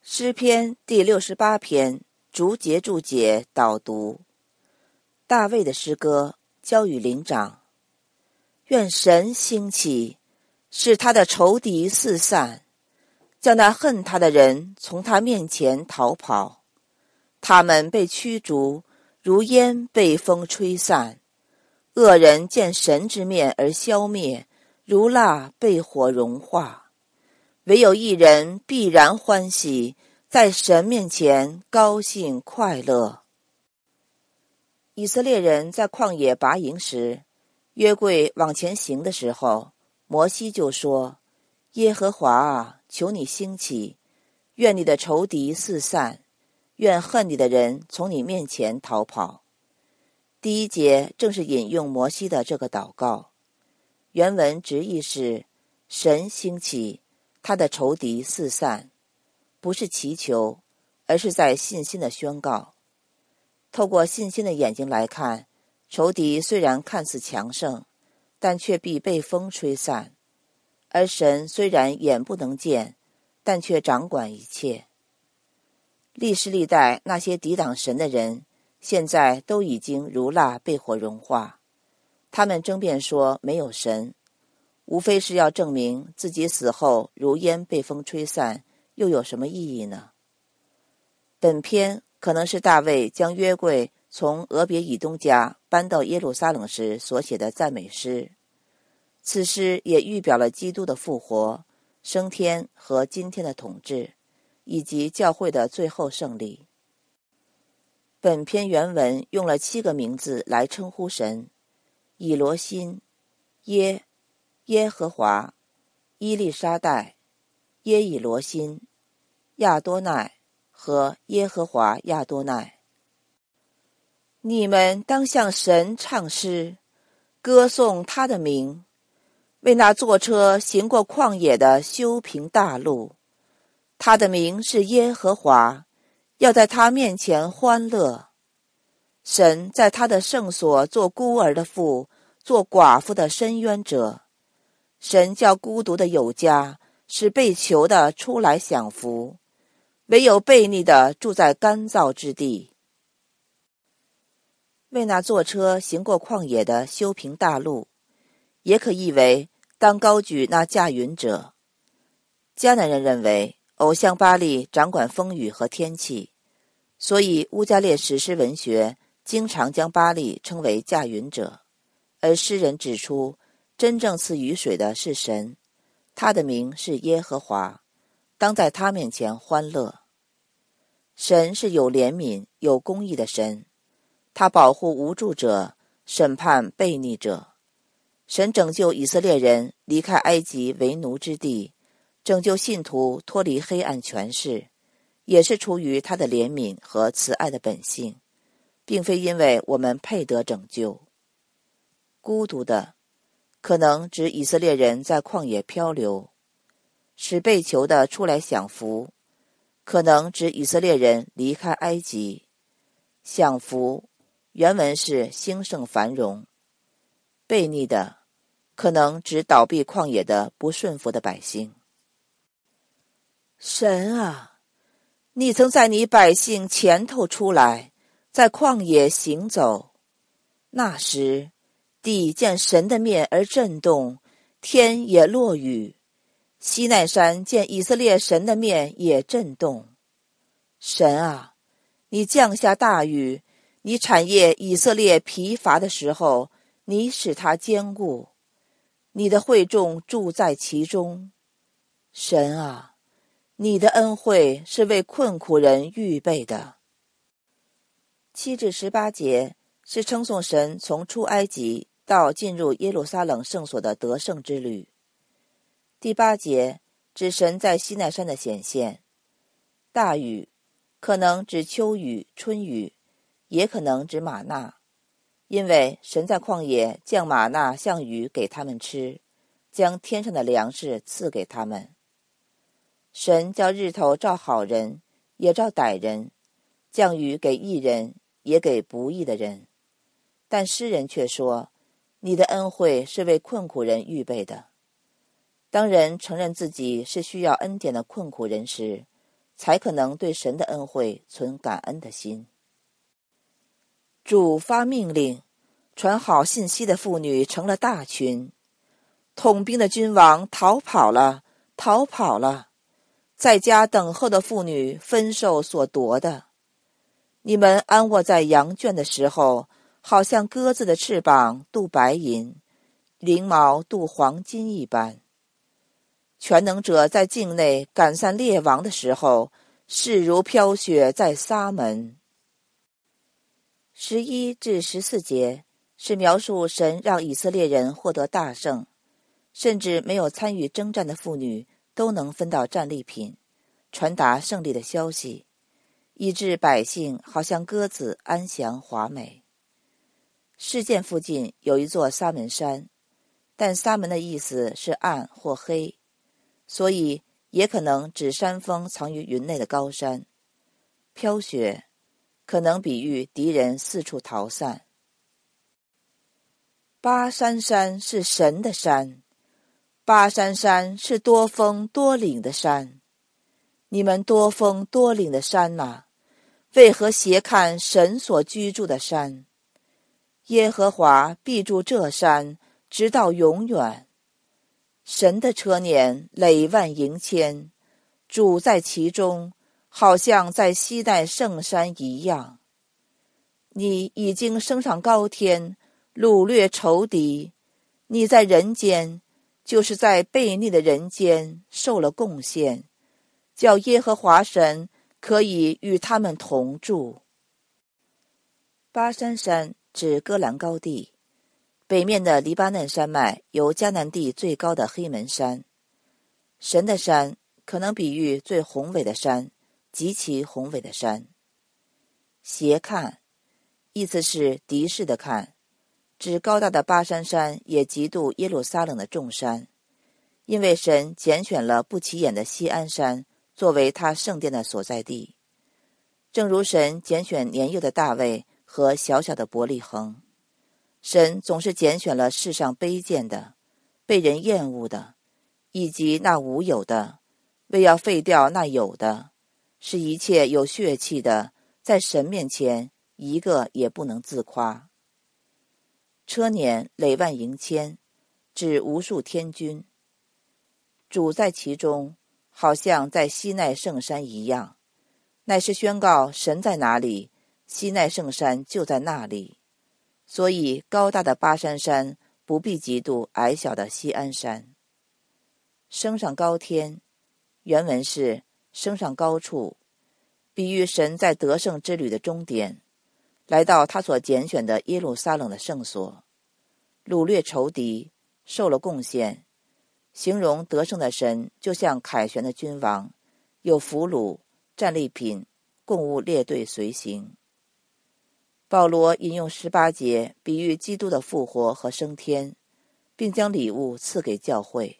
诗篇第68篇逐节导读。大卫的诗歌交与灵长。愿神兴起，使他的仇敌四散，叫那恨他的人从他面前逃跑。他们被驱逐，如烟被风吹散。恶人见神之面而消灭，如蜡被火融化。唯有一人必然欢喜，在神面前高兴快乐。以色列人在旷野拔营时，约柜往前行的时候，摩西就说：耶和华啊，求你兴起，愿你的仇敌四散，愿恨你的人从你面前逃跑。第一节正是引用摩西的这个祷告，原文直译是：神兴起，他的仇敌四散，不是祈求，而是在信心的宣告。透过信心的眼睛来看，仇敌虽然看似强盛，但却必被风吹散；而神虽然眼不能见，但却掌管一切。历世历代那些抵挡神的人，现在都已经如蜡被火融化。他们争辩说没有神，无非是要证明自己死后如烟被风吹散，又有什么意义呢？本篇可能是大卫将约柜从俄别以东家搬到耶路撒冷时所写的赞美诗。此诗也预表了基督的复活、升天和今天的统治，以及教会的最后胜利。本篇原文用了7个名字来称呼神：以罗辛、耶和华、伊丽莎代、耶以罗辛、亚多奈和耶和华亚多奈。你们当向神唱诗，歌颂他的名，为那坐车行过旷野的修平大路。他的名是耶和华，要在他面前欢乐。神在他的圣所做孤儿的父，做寡妇的伸冤者。神叫孤独的有家，使被囚的出来享福，唯有悖逆的住在干燥之地。为那坐车行过旷野的修平大路，也可译为当高举那驾云者。迦南人认为偶像巴力掌管风雨和天气，所以乌加列史诗文学经常将巴力称为驾云者，而诗人指出真正赐雨水的是神，他的名是耶和华，当在他面前欢乐。神是有怜悯有公义的神，他保护无助者，审判悖逆者。神拯救以色列人离开埃及为奴之地，拯救信徒脱离黑暗权势，也是出于他的怜悯和慈爱的本性，并非因为我们配得拯救。孤独的可能指以色列人在旷野漂流，使被囚的出来享福，可能指以色列人离开埃及。享福原文是兴盛繁荣。悖逆的可能指倒闭旷野的不顺服的百姓。神啊，你曾在你百姓前头出来，在旷野行走。那时地见神的面而震动，天也落雨。西奈山见以色列神的面也震动。神啊，你降下大雨，你产业以色列疲乏的时候，你使他坚固，你的会众住在其中。神啊，你的恩惠是为困苦人预备的。7至18节是称颂神从出埃及到进入耶路撒冷圣所的得胜之旅。第8节指神在西奈山的显现。大雨可能指秋雨、春雨，也可能指玛纳，因为神在旷野降玛纳像雨给他们吃，将天上的粮食赐给他们。神叫日头照好人，也照歹人，降雨给义人，也给不义的人。但诗人却说，你的恩惠是为困苦人预备的。当人承认自己是需要恩典的困苦人时， 才可能对神的恩惠存感恩的心。主发命令，传好信息的妇女成了大群，统兵的君王逃跑了，逃跑了，在家等候的妇女分受所夺的。你们安卧在羊圈的时候，好像鸽子的翅膀镀白银，翎毛镀黄金一般。全能者在境内赶散列王的时候，势如飘雪在撒门。11至14节是描述神让以色列人获得大胜，甚至没有参与征战的妇女都能分到战利品，传达胜利的消息，以致百姓好像鸽子安详华美。事件附近有一座撒门山，但撒门的意思是暗或黑，所以也可能指山峰藏于云内的高山。飘雪可能比喻敌人四处逃散。巴珊山是神的山，巴珊山是多峰多岭的山。你们多峰多岭的山哪，为何斜看神所居住的山？耶和华必住这山，直到永远。神的车辇累万盈千，主在其中，好像在西奈圣山一样。你已经升上高天，掳掠仇敌，你在人间，就是在悖逆的人间受了贡献，叫耶和华神可以与他们同住。巴珊山指戈兰高地，北面的黎巴嫩山脉有迦南地最高的黑门山。神的山可能比喻最宏伟的山，极其宏伟的山。斜看意思是敌视的看，指高大的巴珊山也极度耶路撒冷的众山，因为神拣选了不起眼的锡安山作为他圣殿的所在地，正如神拣选年幼的大卫和小小的伯利恒。神总是拣选了世上卑贱的、被人厌恶的，以及那无有的，为要废掉那有的，使一切有血气的在神面前一个也不能自夸。车辇累万盈千，指无数天军。主在其中，好像在西奈圣山一样，乃是宣告神在哪里，西奈圣山就在那里。所以高大的巴珊山不必嫉妒矮小的锡安山。升上高天，原文是升上高处，比喻神在得胜之旅的终点，来到他所拣选的耶路撒冷的圣所，掳掠仇敌，受了贡献，形容得胜的神就像凯旋的君王，有俘虏、战利品、供物列队随行。保罗引用18节比喻基督的复活和升天，并将礼物赐给教会。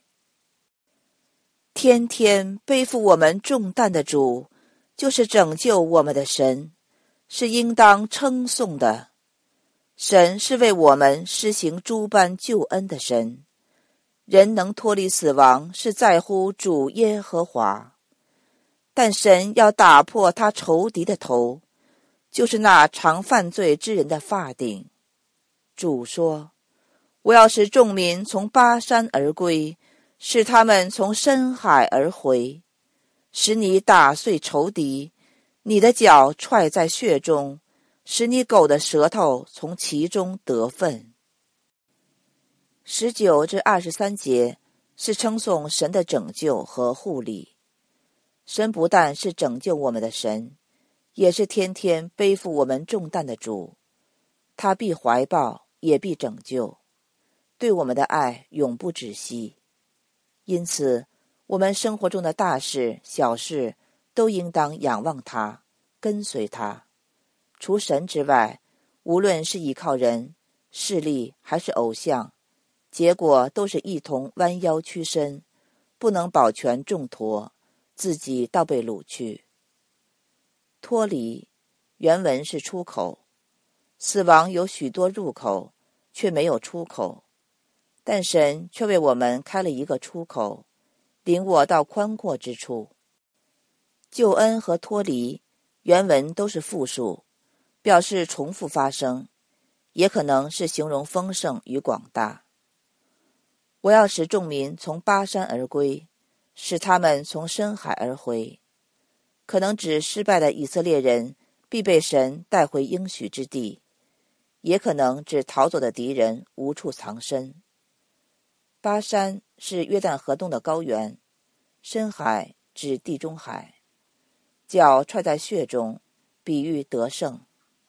天天背负我们重担的主，就是拯救我们的神，是应当称颂的。神是为我们施行诸般救恩的神，人能脱离死亡是在乎主耶和华，但神要打破他仇敌的头，就是那常犯罪之人的发顶。主说，我要使众民从巴珊而归，使他们从深海而回，使你打碎仇敌，你的脚踹在血中，使你狗的舌头从其中得分。19至23节是称颂神的拯救和护理。神不但是拯救我们的神，也是天天背负我们重担的主，他必怀抱，也必拯救，对我们的爱永不止息。因此，我们生活中的大事小事都应当仰望他，跟随他。除神之外，无论是依靠人、势力还是偶像，结果都是一同弯腰屈身，不能保全重驮，自己倒被掳去。脱离原文是出口，死亡有许多入口，却没有出口，但神却为我们开了一个出口，领我到宽阔之处。 救恩和脱离原文都是复数，表示重复发生，也可能是形容丰盛与广大。我要使众民从巴山而归，使他们从深海而回，可能指失败的以色列人必被神带回应许之地，也可能指逃走的敌人无处藏身。巴山是约旦河东的高原，深海指地中海，脚踹在血中，比喻得胜。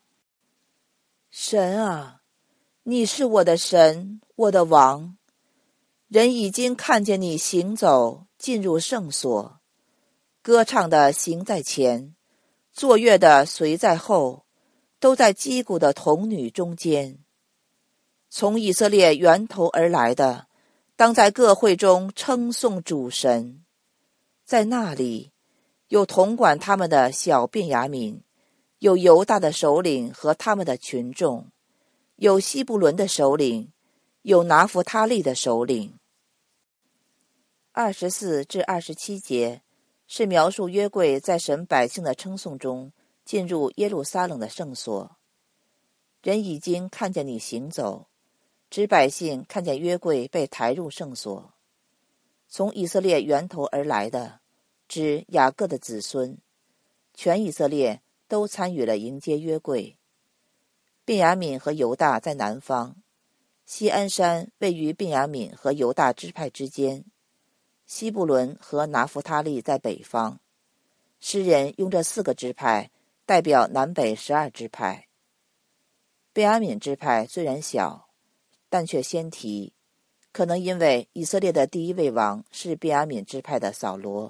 神啊，你是我的神，我的王。人已经看见你行走，进入圣所，歌唱的行在前，作乐的随在后，都在击鼓的童女中间。从以色列源头而来的，当在各会中称颂主神。在那里，有统管他们的小便雅悯，有犹大的首领和他们的群众，有西布伦的首领，有拿弗他利的首领。24至27节是描述约柜在神百姓的称颂中进入耶路撒冷的圣所。人已经看见你行走，指百姓看见约柜被抬入圣所。从以色列源头而来的，指雅各的子孙，全以色列都参与了迎接约柜。便雅悯和犹大在南方，锡安山位于便雅悯和犹大支派之间，西布伦和拿弗他利在北方。诗人用这4个支派代表南北12支派。便雅悯支派虽然小，但却先提，可能因为以色列的第一位王是便雅悯支派的扫罗。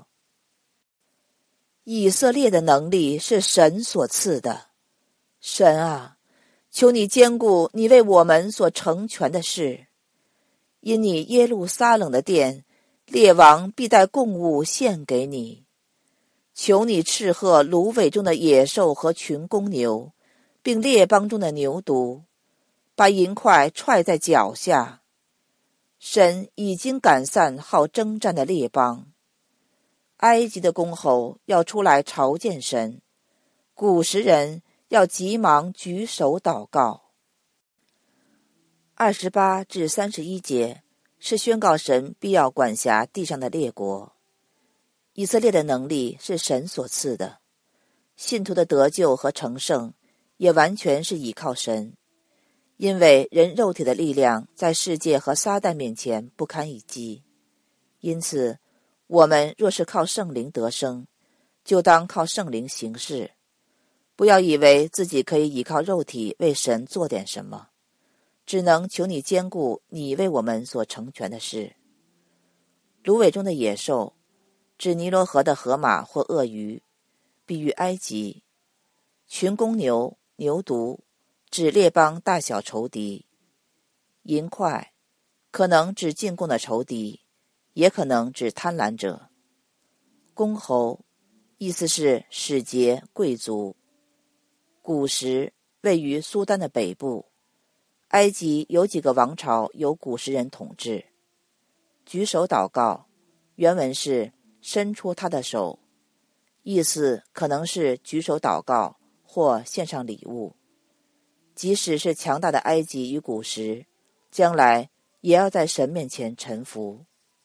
以色列的能力是神所赐的，神啊，求你坚固你为我们所成全的事。因你耶路撒冷的殿，列王必带供物献给你。求你斥喝芦苇中的野兽和群公牛，并列邦中的牛犊，把银块踹在脚下。神已经赶散好征战的列邦。埃及的公侯要出来朝见神，古时人要急忙举手祷告。28至31节是宣告神必要管辖地上的列国。以色列的能力是神所赐的，信徒的得救和成圣也完全是倚靠神，因为人肉体的力量在世界和撒旦面前不堪一击。因此我们若是靠圣灵得生，就当靠圣灵行事，不要以为自己可以依靠肉体为神做点什么，只能求你坚固你为我们所成全的事。芦苇中的野兽指尼罗河的河马或鳄鱼，比喻埃及。群公牛、牛犊指列邦大小仇敌。银块可能指进贡的仇敌，也可能指贪婪者。公侯意思是使节、贵族。古时位于苏丹的北部，埃及有几个王朝由古时人统治。举手祷告原文是伸出他的手，意思可能是举手祷告或献上礼物。即使是强大的埃及与古时，将来也要在神面前臣服。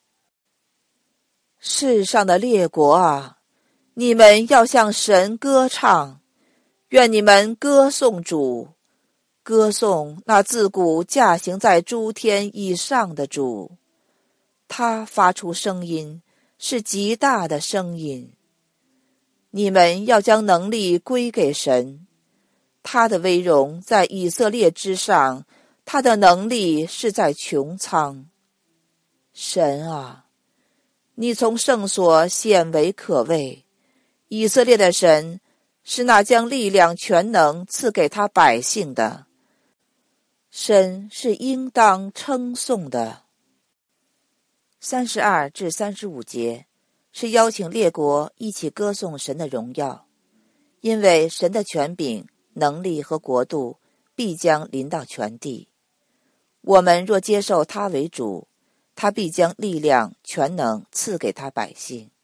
世上的列国啊，你们要向神歌唱，愿你们歌颂主，歌颂那自古驾行在诸天以上的主。他发出声音，是极大的声音。你们要将能力归给神，他的威荣在以色列之上，他的能力是在穹苍。神啊，你从圣所显为可畏，以色列的神是那将力量全能赐给他百姓的，神是应当称颂的。32至35节是邀请列国一起歌颂神的荣耀，因为神的权柄、能力和国度必将临到全地。我们若接受他为主，他必将力量、全能赐给他百姓。